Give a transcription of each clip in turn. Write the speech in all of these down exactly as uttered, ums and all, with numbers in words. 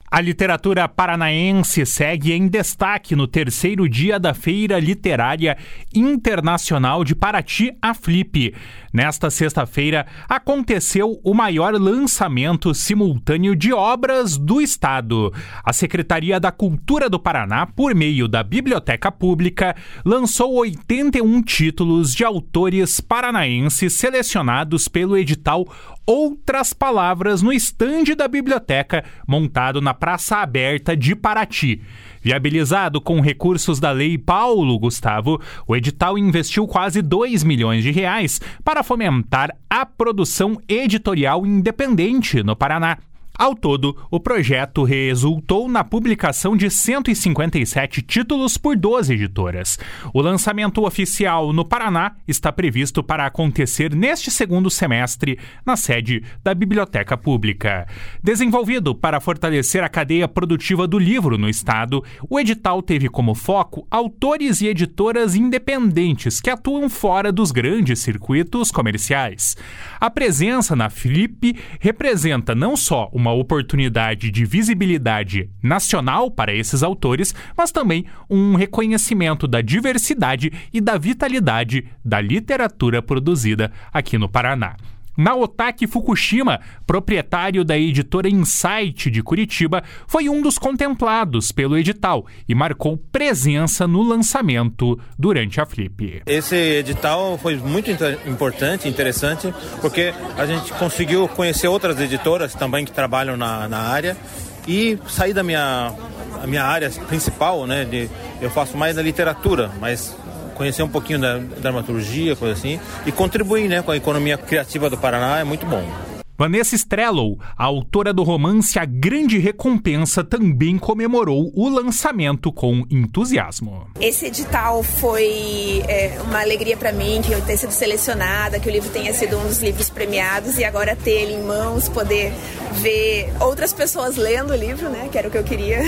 A literatura paranaense segue em destaque no terceiro dia da Feira Literária Internacional de Paraty, a Flip. Nesta sexta-feira, aconteceu o maior lançamento simultâneo de obras do Estado. A Secretaria da Cultura do Paraná, por meio da Biblioteca Pública, lançou oitenta e um títulos de autores paranaenses selecionados pelo edital Outras Palavras no estande da biblioteca, montado na Praça Aberta de Paraty. Viabilizado com recursos da Lei Paulo Gustavo, o edital investiu quase dois milhões de reais para fomentar a produção editorial independente no Paraná. Ao todo, o projeto resultou na publicação de cento e cinquenta e sete títulos por doze editoras. O lançamento oficial no Paraná está previsto para acontecer neste segundo semestre na sede da Biblioteca Pública. Desenvolvido para fortalecer a cadeia produtiva do livro no estado, o edital teve como foco autores e editoras independentes que atuam fora dos grandes circuitos comerciais. A presença na Flip representa não só uma oportunidade de visibilidade nacional para esses autores, mas também um reconhecimento da diversidade e da vitalidade da literatura produzida aqui no Paraná. Naotaki Fukushima, proprietário da editora Insight de Curitiba, foi um dos contemplados pelo edital e marcou presença no lançamento durante a Flip. Esse edital foi muito importante, interessante, porque a gente conseguiu conhecer outras editoras também que trabalham na, na área e sair da minha, a minha área principal, né? De, eu faço mais da literatura, mas conhecer um pouquinho da dramaturgia, coisa assim, e contribuir, né, com a economia criativa do Paraná é muito bom. Vanessa Strellow, a autora do romance A Grande Recompensa, também comemorou o lançamento com entusiasmo. Esse edital foi é, uma alegria para mim, que eu ter sido selecionada, que o livro tenha sido um dos livros premiados e agora ter ele em mãos, poder ver outras pessoas lendo o livro, né, que era o que eu queria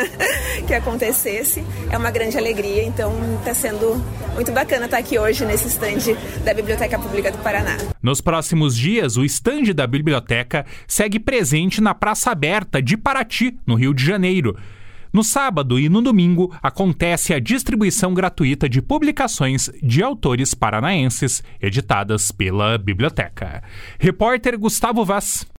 que acontecesse, é uma grande alegria. Então está sendo muito bacana estar aqui hoje nesse estande da Biblioteca Pública do Paraná. Nos próximos dias, o estande da Biblioteca biblioteca segue presente na Praça Aberta de Paraty, no Rio de Janeiro. No sábado e no domingo acontece a distribuição gratuita de publicações de autores paranaenses editadas pela biblioteca. Repórter Gustavo Vaz.